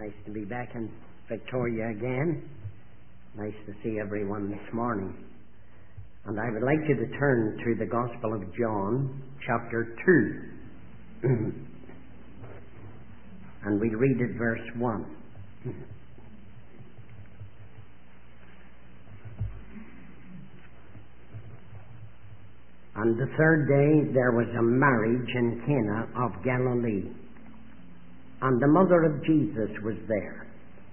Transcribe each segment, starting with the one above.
Nice to be back in Victoria again. Nice to see everyone this morning. And I would like you to turn to the Gospel of John, chapter 2. And we read it verse 1. And the third day there was a marriage in Cana of Galilee, and the mother of Jesus was there.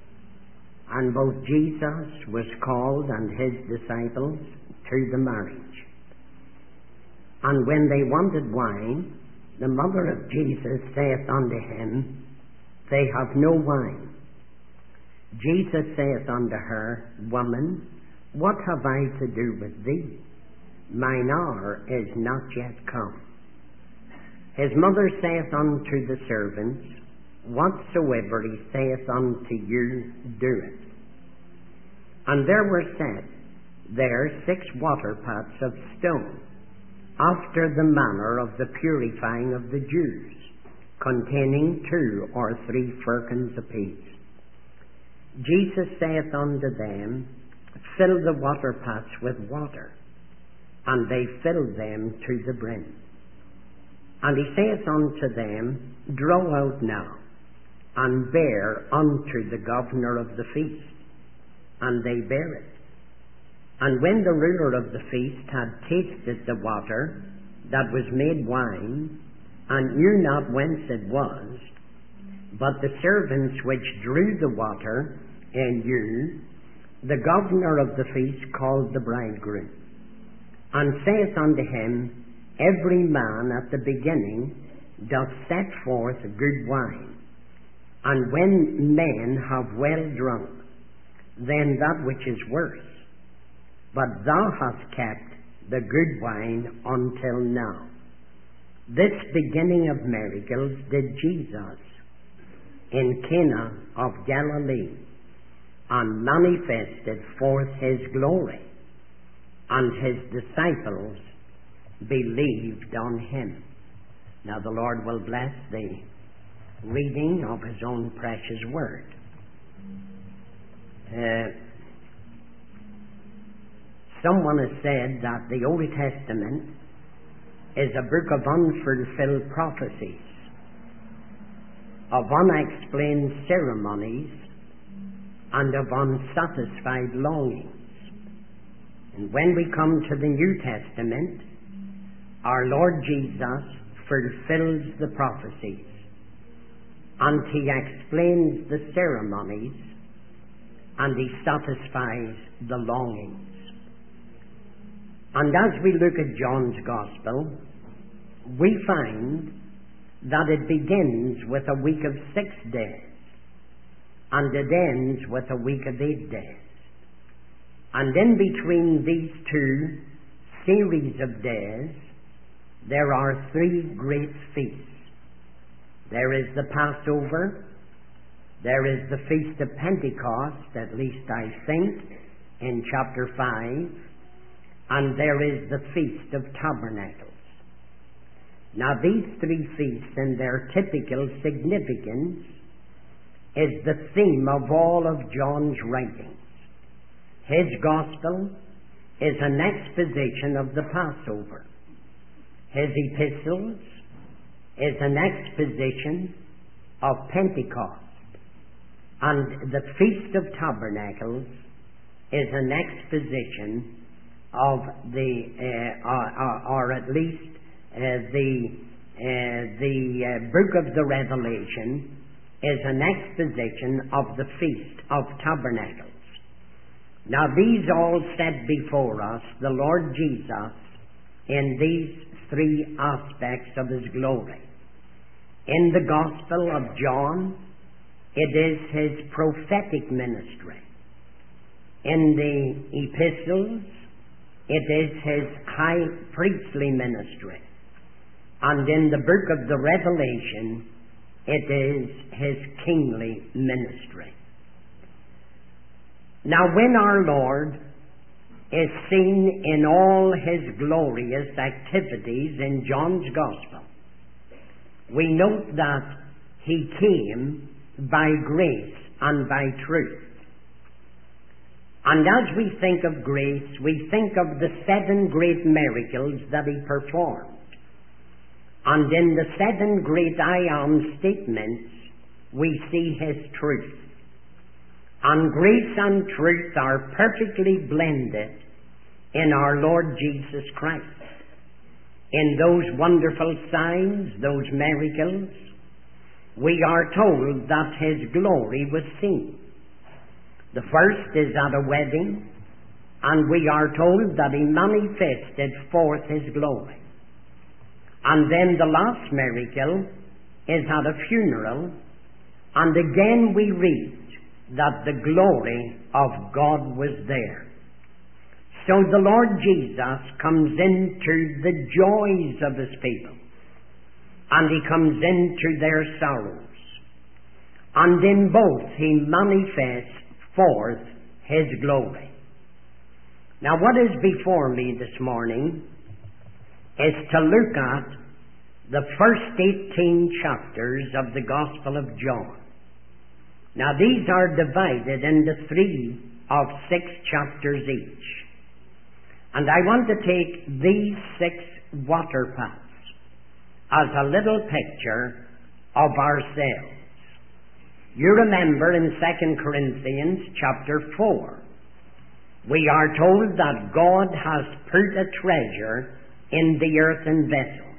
And both Jesus was called and his disciples to the marriage. And when they wanted wine, the mother of Jesus saith unto him, They have no wine. Jesus saith unto her, Woman, what have I to do with thee? Mine hour is not yet come. His mother saith unto the servants, Whatsoever he saith unto you, do it. And there were set there 6 water pots of stone, after the manner of the purifying of the Jews, containing 2 or 3 firkins apiece. Jesus saith unto them, Fill the water pots with water. And they filled them to the brim. And he saith unto them, Draw out now, and bear unto the governor of the feast. And they bare it. And when the ruler of the feast had tasted the water that was made wine, and knew not whence it was, but the servants which drew the water knew, the governor of the feast called the bridegroom, and saith unto him, Every man at the beginning doth set forth good wine, and when men have well drunk, then that which is worse. But thou hast kept the good wine until now. This beginning of miracles did Jesus in Cana of Galilee, and manifested forth his glory, and his disciples believed on him. Now the Lord will bless the reading of his own precious word. Someone has said that the Old Testament is a book of unfulfilled prophecies, of unexplained ceremonies, and of unsatisfied longings. And when we come to the New Testament, our Lord Jesus fulfills the prophecies, and he explains the ceremonies, and he satisfies the longings. And as we look at John's Gospel, we find that it begins with a week of 6 days, and it ends with a week of 8 days. And in between these 2 series of days, there are 3 great feasts. There is the Passover, there is the Feast of Pentecost, at least I think, in chapter 5, and there is the Feast of Tabernacles. Now these 3 feasts and their typical significance is the theme of all of John's writings. His Gospel is an exposition of the Passover. His epistles is an exposition of Pentecost. And the Feast of Tabernacles is an exposition of or at least the book of the Revelation is an exposition of the Feast of Tabernacles. Now these all set before us the Lord Jesus in these 3 aspects of his glory. In the Gospel of John, it is his prophetic ministry. In the epistles, it is his high priestly ministry. And in the book of the Revelation, it is his kingly ministry. Now when our Lord is seen in all his glorious activities in John's Gospel, we note that he came by grace and by truth. And as we think of grace, we think of the 7 great miracles that he performed. And in the 7 great I am statements, we see his truth. And grace and truth are perfectly blended in our Lord Jesus Christ. In those wonderful signs, those miracles, we are told that his glory was seen. The first is at a wedding, and we are told that he manifested forth his glory. And then the last miracle is at a funeral, and again we read that the glory of God was there. So the Lord Jesus comes into the joys of his people, and he comes into their sorrows, and in both he manifests forth his glory. Now what is before me this morning is to look at the first 18 chapters of the Gospel of John. Now these are divided into 3 of 6 chapters each. And I want to take these 6 water paths as a little picture of ourselves. You remember in 2 Corinthians chapter 4, we are told that God has put a treasure in the earthen vessel.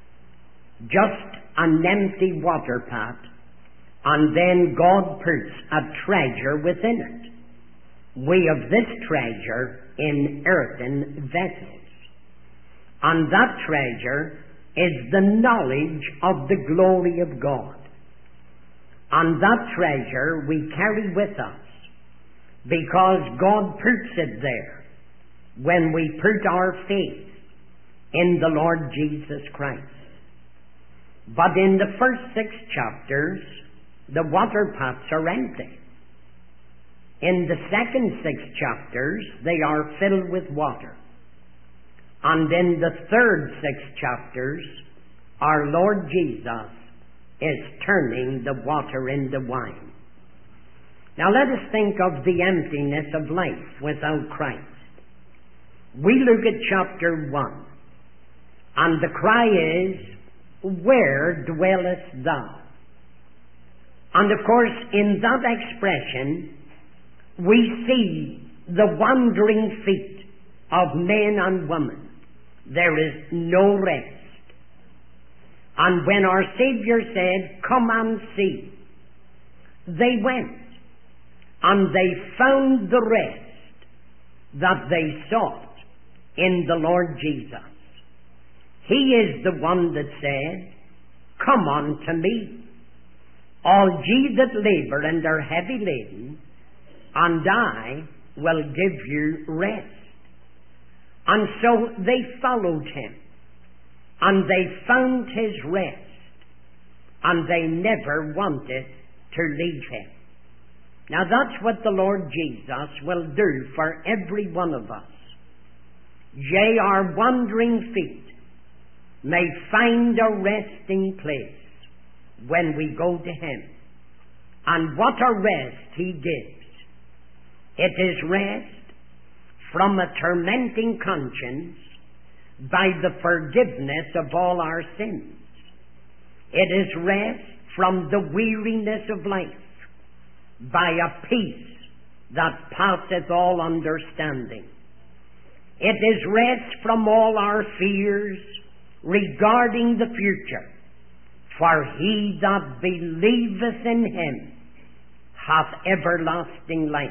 Just an empty water pot, and then God puts a treasure within it. We have this treasure in earthen vessels. And that treasure is the knowledge of the glory of God. And that treasure we carry with us because God puts it there when we put our faith in the Lord Jesus Christ. But in the first 6 chapters, the water pots are empty. In the second 6 chapters, they are filled with water. And in the third 6 chapters, our Lord Jesus is turning the water into wine. Now let us think of the emptiness of life without Christ. We look at chapter 1, and the cry is, "Where dwellest thou?" And of course, in that expression, we see the wandering feet of men and women. There is no rest. And when our Savior said, "Come and see," they went, and they found the rest that they sought in the Lord Jesus. He is the one that said, "Come unto me, all ye that labor and are heavy laden, and I will give you rest." And so they followed him, and they found his rest, and they never wanted to leave him. Now that's what the Lord Jesus will do for every one of us. Yea, our wandering feet may find a resting place when we go to him. And what a rest he gives. It is rest from a tormenting conscience by the forgiveness of all our sins. It is rest from the weariness of life by a peace that passeth all understanding. It is rest from all our fears regarding the future, for he that believeth in him hath everlasting life.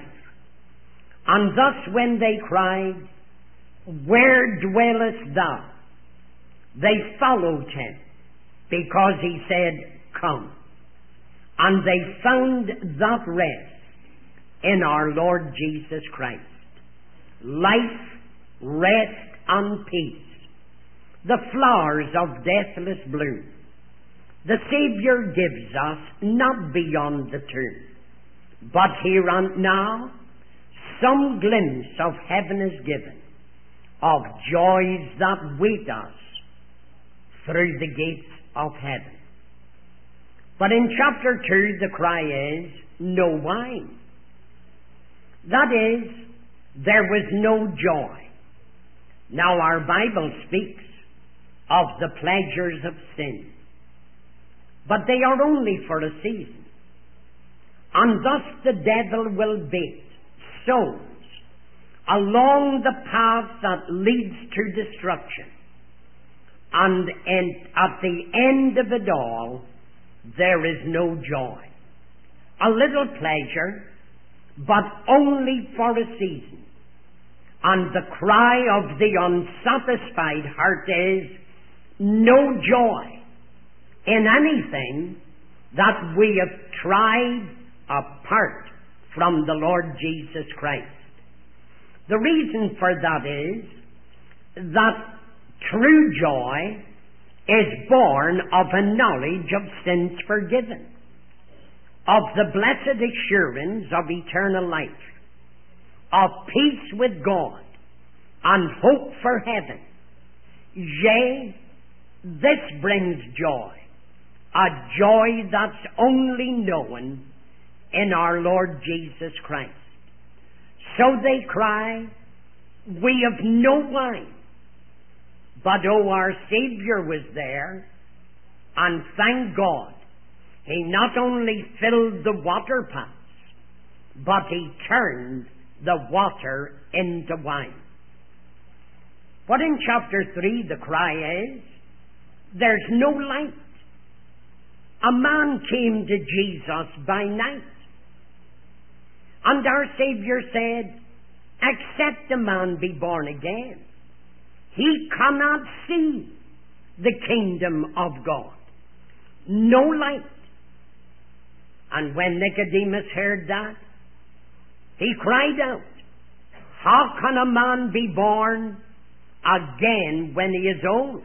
And thus when they cried, "Where dwellest thou?" they followed him because he said, "Come." And they found that rest in our Lord Jesus Christ. Life, rest, and peace. The flowers of deathless bloom. The Savior gives us not beyond the tomb, but here and now, some glimpse of heaven is given, of joys that wait us through the gates of heaven. But in chapter 2, the cry is, no wine. That is, there was no joy. Now our Bible speaks of the pleasures of sin, but they are only for a season. And thus the devil will bait souls along the path that leads to destruction. And at the end of it all, there is no joy. A little pleasure, but only for a season. And the cry of the unsatisfied heart is, no joy in anything that we have tried apart from the Lord Jesus Christ. The reason for that is that true joy is born of a knowledge of sins forgiven, of the blessed assurance of eternal life, of peace with God, and hope for heaven. Yea, this brings joy, a joy that's only known in our Lord Jesus Christ. So they cry, we have no wine. But oh, our Savior was there, and thank God, He not only filled the water pots, but He turned the water into wine. But in chapter 3, the cry is, there's no light. A man came to Jesus by night, and our Savior said, except a man be born again, he cannot see the kingdom of God. No light. And when Nicodemus heard that, he cried out, how can a man be born again when he is old?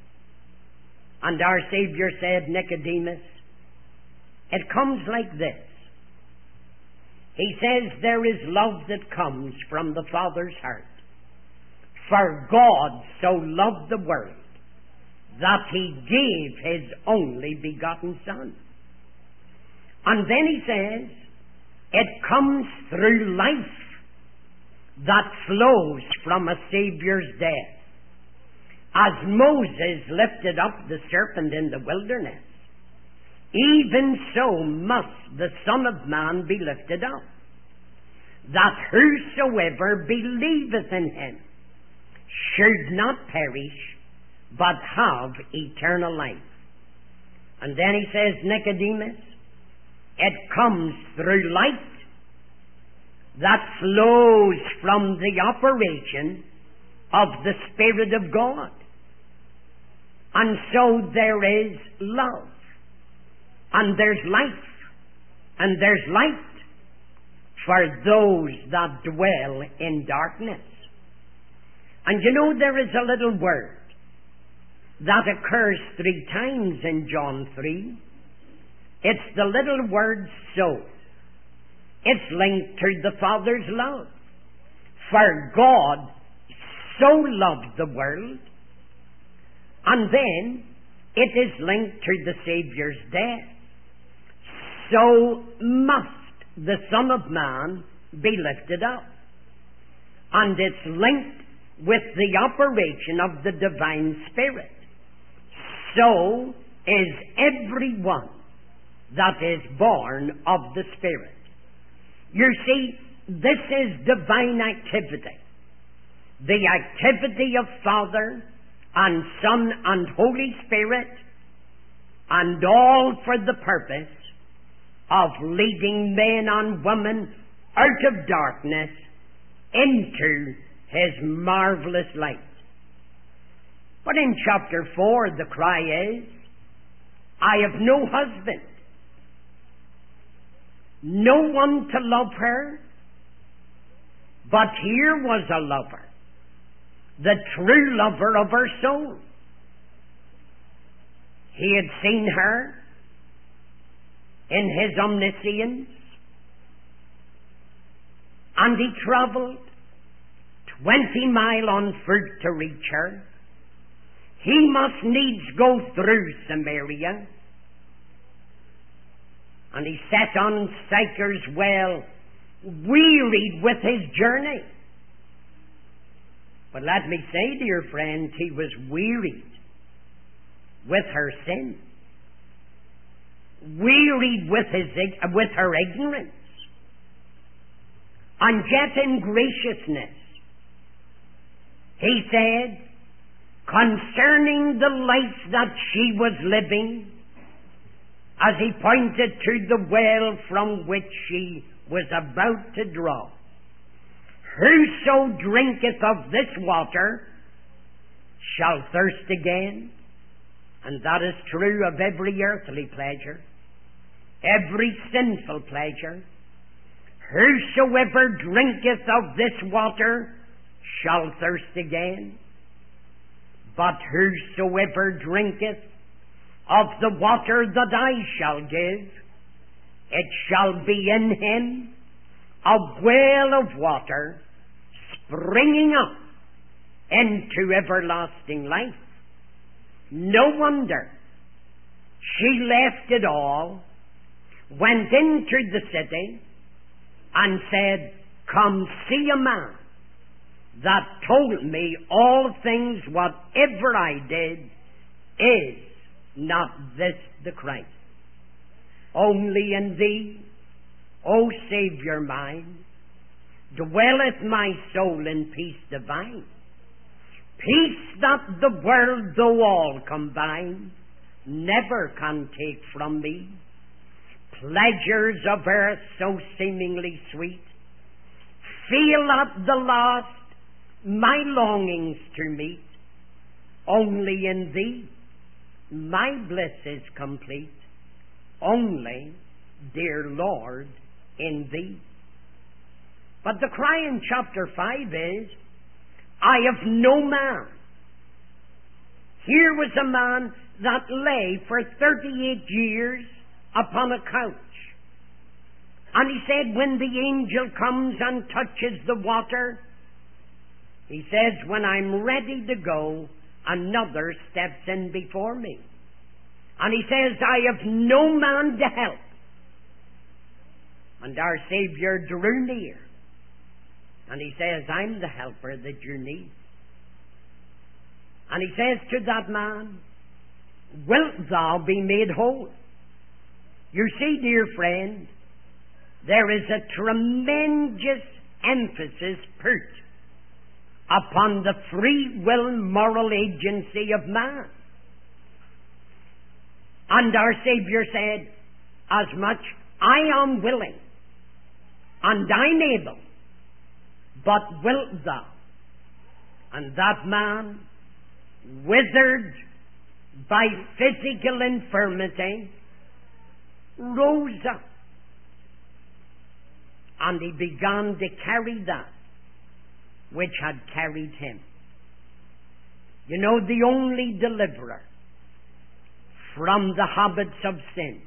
And our Savior said, Nicodemus, it comes like this. He says there is love that comes from the Father's heart. For God so loved the world that He gave His only begotten Son. And then He says, it comes through life that flows from a Savior's death. As Moses lifted up the serpent in the wilderness, even so must the Son of Man be lifted up, that whosoever believeth in Him should not perish, but have eternal life. And then He says, Nicodemus, it comes through light that flows from the operation of the Spirit of God. And so there is love, and there's life, and there's light for those that dwell in darkness. And you know, there is a little word that occurs 3 times in John 3. It's the little word so. It's linked to the Father's love. For God so loved the world. And then it is linked to the Savior's death. So must the Son of Man be lifted up. And it's linked with the operation of the divine Spirit. So is everyone that is born of the Spirit. You see, this is divine activity. The activity of Father and Son and Holy Spirit, and all for the purpose of leading men and women out of darkness into His marvelous light. But in chapter 4, the cry is, I have no husband, no one to love her. But here was a lover, the true lover of her soul. He had seen her in His omniscience, and he travelled 20 miles on foot to reach her. He must needs go through Samaria. And he sat on Sychar's well, wearied with his journey. But let me say, dear friends, he was wearied with her sin, wearied with her ignorance, and yet in graciousness he said, concerning the life that she was living, as he pointed to the well from which she was about to draw, whoso drinketh of this water shall thirst again. And that is true of every earthly pleasure, every sinful pleasure. Whosoever drinketh of this water shall thirst again. But whosoever drinketh of the water that I shall give, it shall be in him a well of water springing up into everlasting life. No wonder she left it all, went into the city, and said, come see a man that told me all things. Whatever I did, is not this the Christ? Only in thee, O Saviour mine, dwelleth my soul in peace divine. Peace that the world, though all combine, never can take from me. Pleasures of earth so seemingly sweet, feel at the last my longings to meet. Only in thee my bliss is complete. Only, dear Lord, in thee. But the cry in chapter 5 is, I have no man. Here was a man that lay for 38 years upon a couch. And he said, when the angel comes and touches the water, he says, when I'm ready to go, another steps in before me. And he says, I have no man to help. And our Savior drew near. And he says, I'm the helper that you need. And he says to that man, wilt thou be made whole? You see, dear friend, there is a tremendous emphasis put upon the free will moral agency of man. And our Savior said, as much I am willing and I'm able, but wilt thou? And that man, withered by physical infirmity, rose up, and he began to carry that which had carried him. You know, the only deliverer from the habits of sin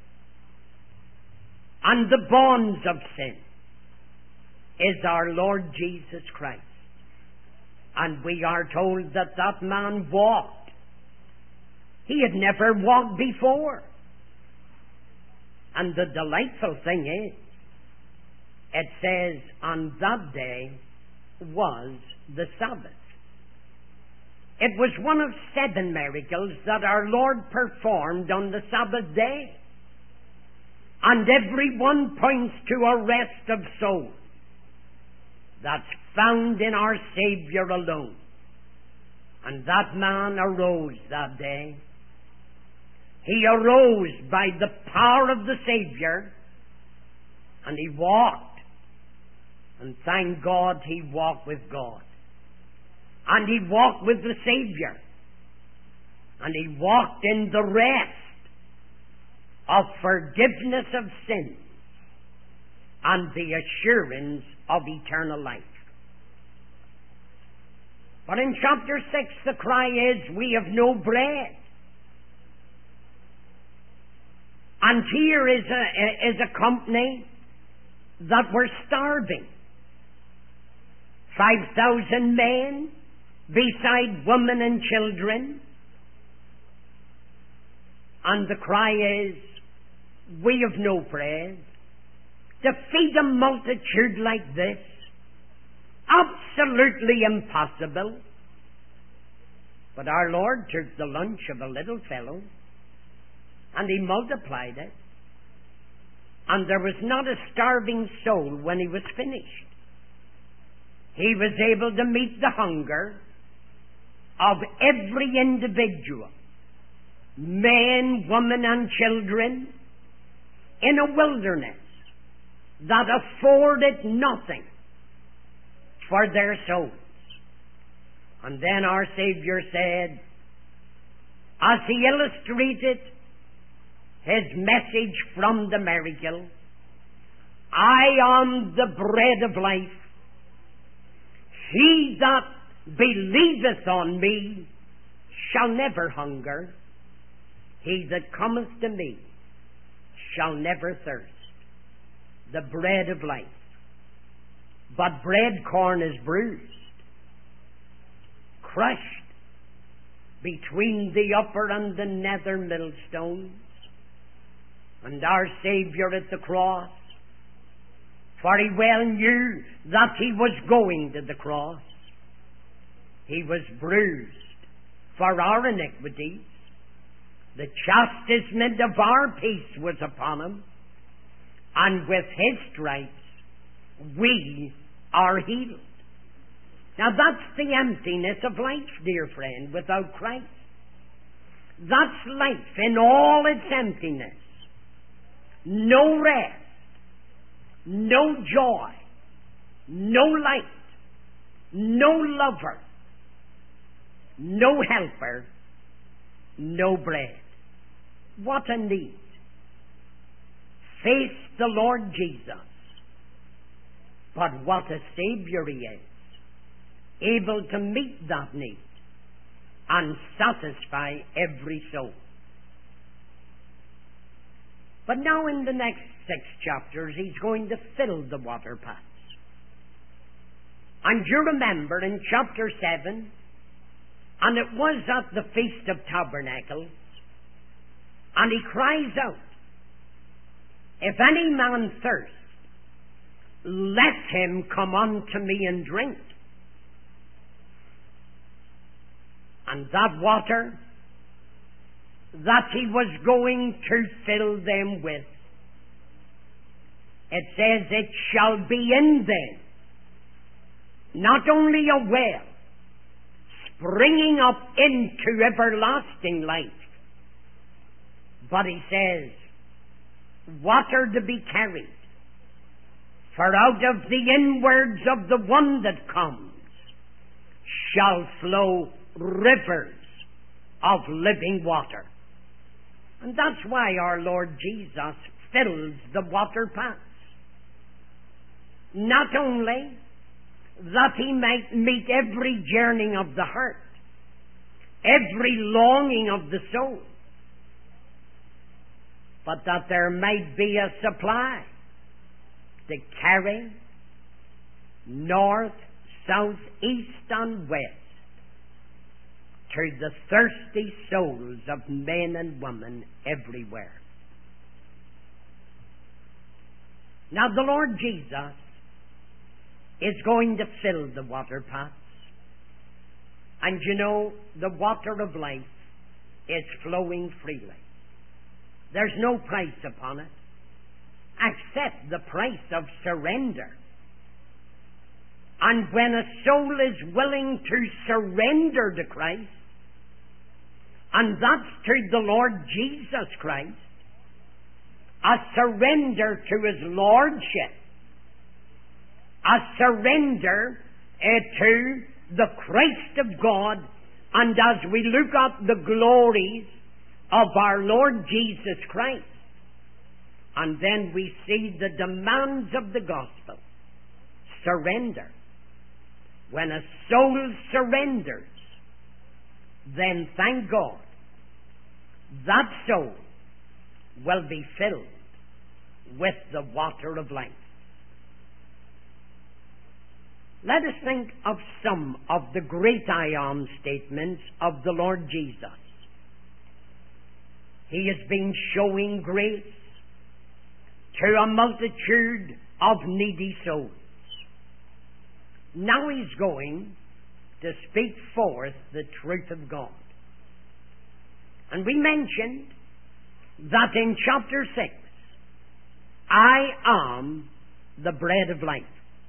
and the bonds of sin is our Lord Jesus Christ. And we are told that that man walked. He had never walked before. And the delightful thing is, it says on that day was the Sabbath. It was one of 7 miracles that our Lord performed on the Sabbath day. And every one points to a rest of soul that's found in our Savior alone. And that man arose that day. He arose by the power of the Savior, and he walked. And thank God he walked with God. And he walked with the Savior. And he walked in the rest of forgiveness of sin and the assurance of eternal life. But in chapter 6 the cry is, we have no bread. And here is a company that were starving. 5,000 men, beside women and children. And the cry is, We have no praise. To feed a multitude like this, absolutely impossible. But our Lord took the lunch of a little fellow and He multiplied it. And there was not a starving soul when He was finished. He was able to meet the hunger of every individual, men, women, and children, in a wilderness that afforded nothing for their souls. And then our Savior said, as He illustrated His message from the miracle, I am the bread of life. He that believeth on me shall never hunger. He that cometh to me shall never thirst. The bread of life. But bread corn is bruised, crushed between the upper and the nether millstones. And our Savior at the cross, for He well knew that He was going to the cross, He was bruised for our iniquities. The chastisement of our peace was upon Him, and with His stripes we are healed. Now that's the emptiness of life, dear friend, without Christ. That's life in all its emptiness. No rest, no joy, no light, no lover, no helper, no bread. What a need. Face the Lord Jesus. But what a Savior He is, able to meet that need and satisfy every soul. But now in the next 6 chapters, He's going to fill the water pots. And you remember in chapter 7, and it was at the Feast of Tabernacles, and He cries out, if any man thirst, let him come unto me and drink. And that water that He was going to fill them with, it says it shall be in them not only a well springing up into everlasting life, but He says water to be carried, for out of the inwards of the one that comes shall flow rivers of living water. And that's why our Lord Jesus fills the water pots. Not only that He might meet every yearning of the heart, every longing of the soul, but that there might be a supply to carry north, south, east, and west to the thirsty souls of men and women everywhere. Now the Lord Jesus is going to fill the water pots. And you know, the water of life is flowing freely. There's no price upon it, except the price of surrender. And when a soul is willing to surrender to Christ, and that's to the Lord Jesus Christ, a surrender to His Lordship, a surrender to the Christ of God, and as we look at the glories of our Lord Jesus Christ, and then we see the demands of the gospel, surrender. When a soul surrenders, then thank God, that soul will be filled with the water of life. Let us think of some of the great I am statements of the Lord Jesus. He has been showing grace to a multitude of needy souls. Now he's going to speak forth the truth of God. And we mentioned that in chapter 6, I am the bread of life.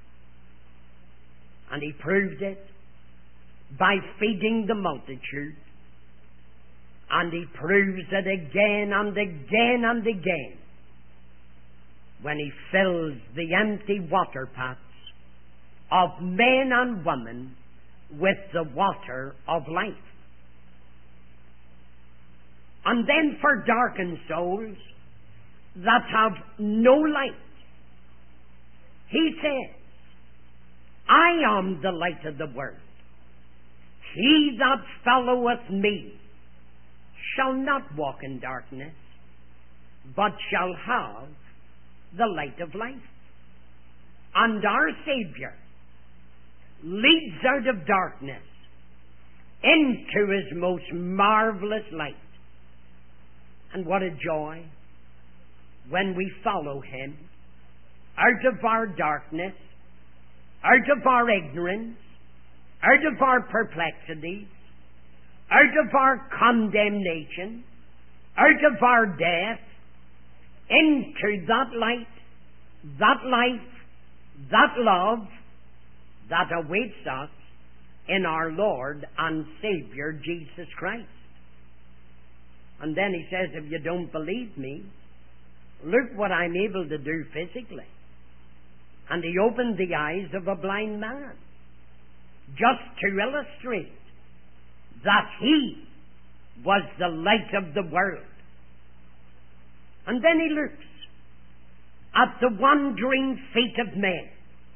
And he proved it by feeding the multitude. And he proves it again and again and again when he fills the empty water pots of men and women with the water of life. And then for darkened souls that have no light, he says, I am the light of the world. He that followeth me shall not walk in darkness, but shall have the light of life. And our Savior leads out of darkness into his most marvelous light. And what a joy when we follow him out of our darkness, out of our ignorance, out of our perplexities, out of our condemnation, out of our death, into that light, that life, that love that awaits us in our Lord and Savior Jesus Christ. And then he says, if you don't believe me, look what I'm able to do physically. And he opened the eyes of a blind man, just to illustrate that he was the light of the world. And then he looks at the wandering feet of men.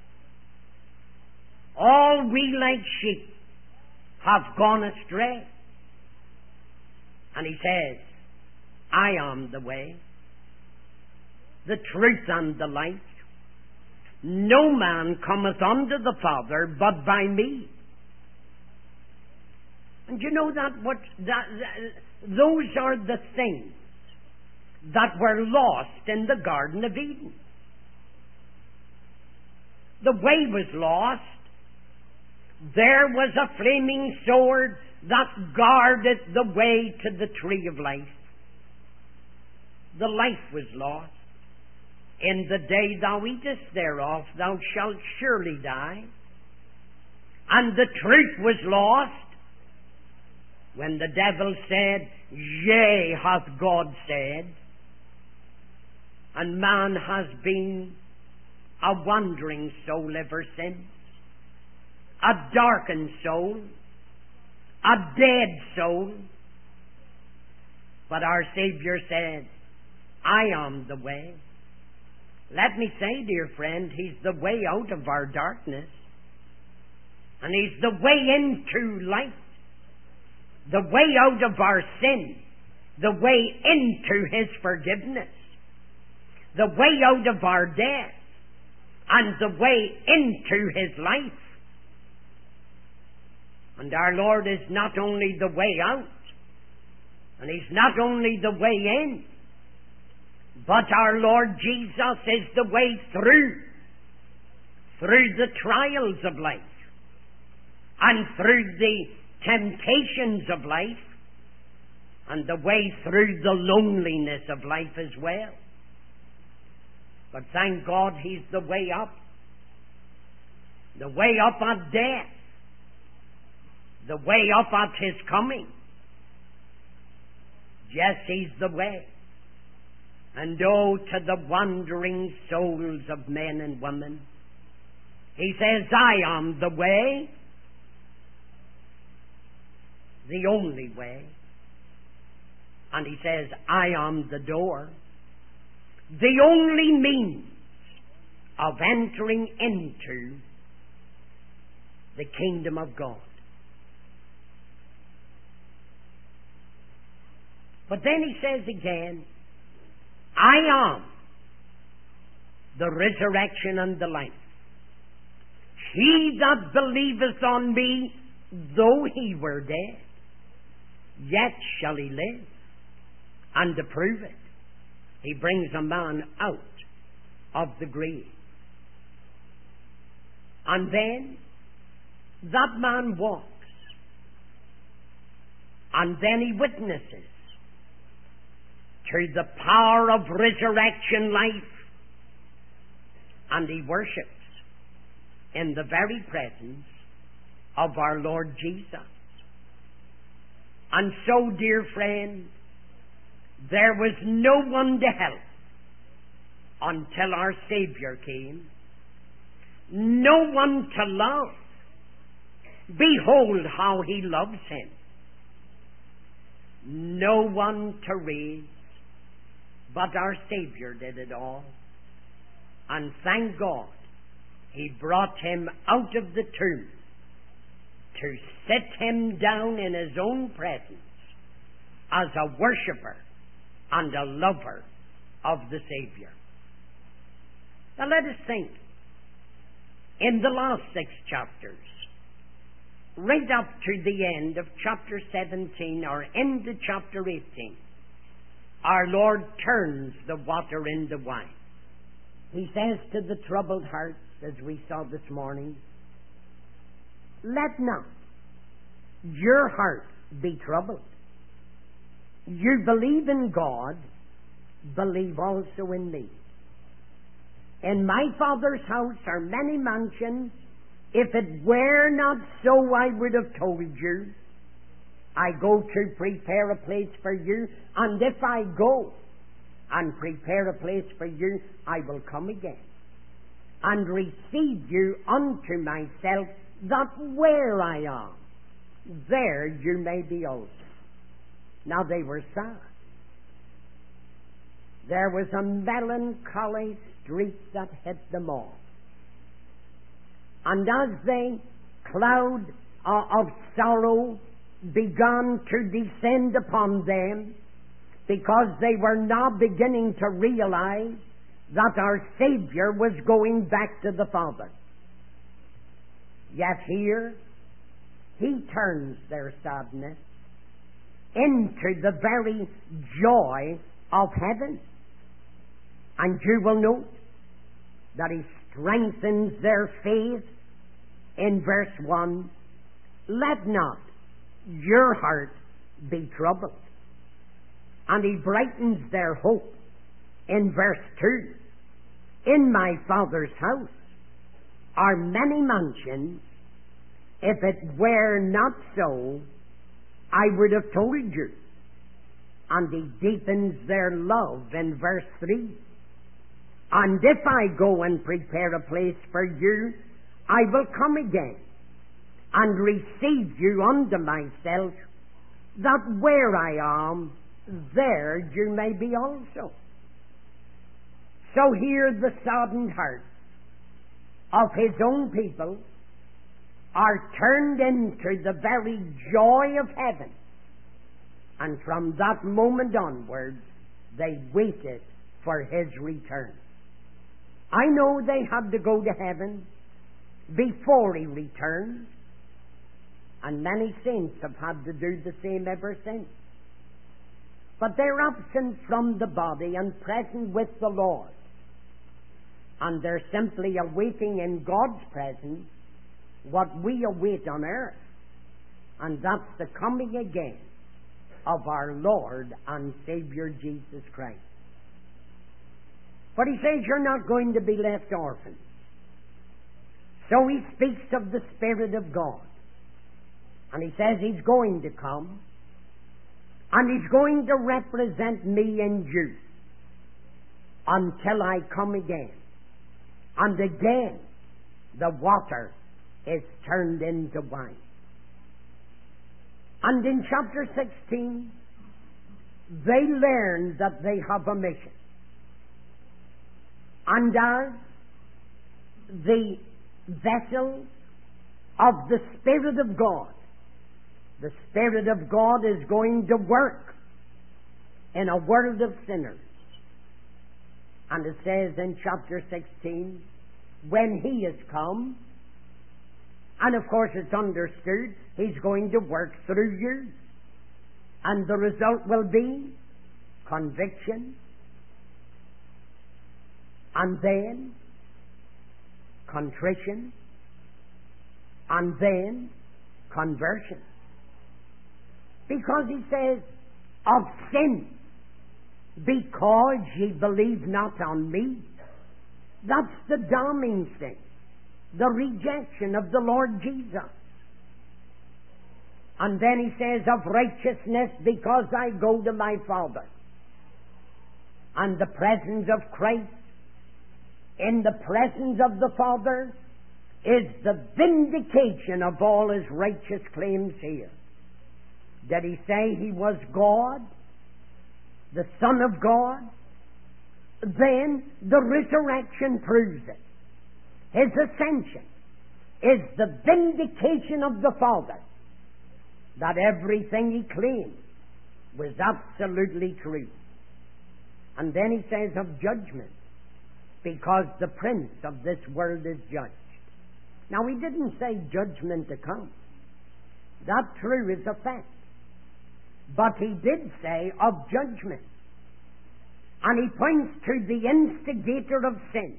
All we like sheep have gone astray. And he says, I am the way, the truth, and the light. No man cometh unto the Father but by me. And you know those are the things that were lost in the Garden of Eden. The way was lost. There was a flaming sword that guarded the way to the tree of life. The life was lost. In the day thou eatest thereof, thou shalt surely die. And the truth was lost when the devil said, yea, hath God said. And man has been a wandering soul ever since, a darkened soul, a dead soul. But our Savior said, I am the way. Let me say, dear friend, he's the way out of our darkness. And he's the way into light. The way out of our sin. The way into his forgiveness. The way out of our death. And the way into his life. And our Lord is not only the way out. And he's not only the way in. But our Lord Jesus is the way through the trials of life, and through the temptations of life, and the way through the loneliness of life as well. But thank God he's the way up. The way up at death. The way up at his coming. Yes, he's the way. And oh, to the wandering souls of men and women, he says, I am the way, the only way. And he says, I am the door, the only means of entering into the kingdom of God. But then he says again, I am the resurrection and the life. He that believeth on me, though he were dead, yet shall he live. And to prove it, he brings a man out of the grave. And then that man walks, and then he witnesses to the power of resurrection life, and he worships in the very presence of our Lord Jesus. And so, dear friend, there was no one to help until our Savior came. No one to love. Behold how he loves him. No one to raise, but our Savior did it all. And thank God, he brought him out of the tomb to sit him down in his own presence as a worshipper and a lover of the Savior. Now let us think. In the last 6 chapters, right up to the end of chapter 17 or into chapter 18, our Lord turns the water into wine. He says to the troubled hearts, as we saw this morning, let not your heart be troubled. You believe in God, believe also in me. In my Father's house are many mansions. If it were not so, I would have told you. I go to prepare a place for you, and if I go and prepare a place for you, I will come again and receive you unto myself, that where I am, there you may be also. Now they were sad. There was a melancholy streak that hit them all. And as the cloud of sorrow began to descend upon them, because they were now beginning to realize that our Savior was going back to the Father. Yet here, he turns their sadness into the very joy of heaven. And you will note that he strengthens their faith in verse 1. Let not your heart be troubled. And he brightens their hope in verse 2. In my Father's house are many mansions. If it were not so, I would have told you. And he deepens their love in verse 3. And if I go and prepare a place for you, I will come again and receive you unto myself, that where I am, there you may be also. So here the saddened hearts of his own people are turned into the very joy of heaven. And from that moment onwards, they waited for his return. I know they had to go to heaven before he returned, and many saints have had to do the same ever since. But they're absent from the body and present with the Lord. And they're simply awaiting in God's presence what we await on earth. And that's the coming again of our Lord and Savior Jesus Christ. But he says you're not going to be left orphans. So he speaks of the Spirit of God. And he says he's going to come. And he's going to represent me and you until I come again. And again, the water is turned into wine. And in chapter 16, they learn that they have a mission. And as the vessel of the Spirit of God, the Spirit of God is going to work in a world of sinners. And it says in chapter 16, when he has come, and of course it's understood, he's going to work through you. And the result will be conviction and then contrition, and then conversion. Because he says, of sin, because ye believe not on me. That's the damning sin, the rejection of the Lord Jesus. And then he says, of righteousness, because I go to my Father. And the presence of Christ in the presence of the Father is the vindication of all his righteous claims here. Did he say he was God, the Son of God? Then the resurrection proves it. His ascension is the vindication of the Father that everything he claimed was absolutely true. And then he says of judgment, because the prince of this world is judged. Now he didn't say judgment to come. That true is a fact. But he did say of judgment. And he points to the instigator of sin.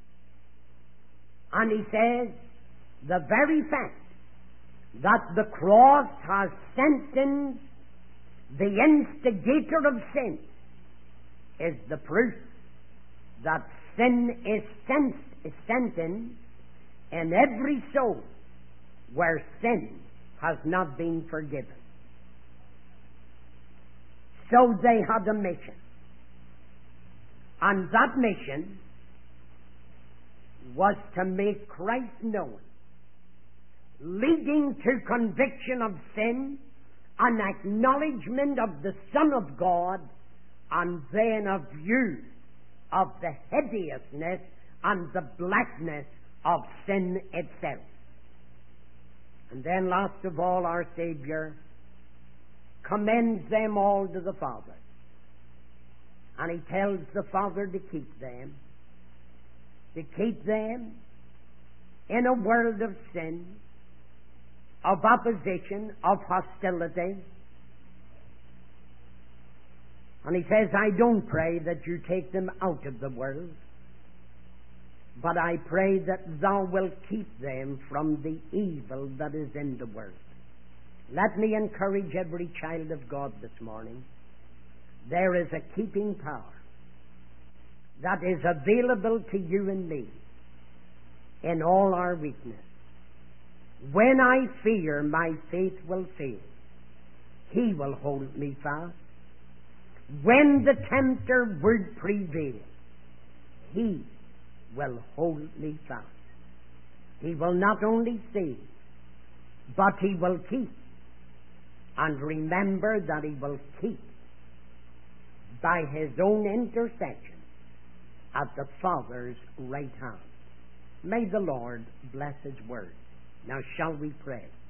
And he says, the very fact that the cross has sentenced the instigator of sin is the proof that sin is sentenced in every soul where sin has not been forgiven. So they had a mission. And that mission was to make Christ known, leading to conviction of sin, an acknowledgement of the Son of God, and then a view of the hideousness and the blackness of sin itself. And then last of all, our Savior commends them all to the Father. And he tells the Father to keep them in a world of sin, of opposition, of hostility. And he says, I don't pray that you take them out of the world, but I pray that thou wilt keep them from the evil that is in the world. Let me encourage every child of God this morning. There is a keeping power that is available to you and me in all our weakness. When I fear, my faith will fail. He will hold me fast. When the tempter would prevail, he will hold me fast. He will not only save, but he will keep. And remember that he will keep by his own intercession at the Father's right hand. May the Lord bless his word. Now shall we pray?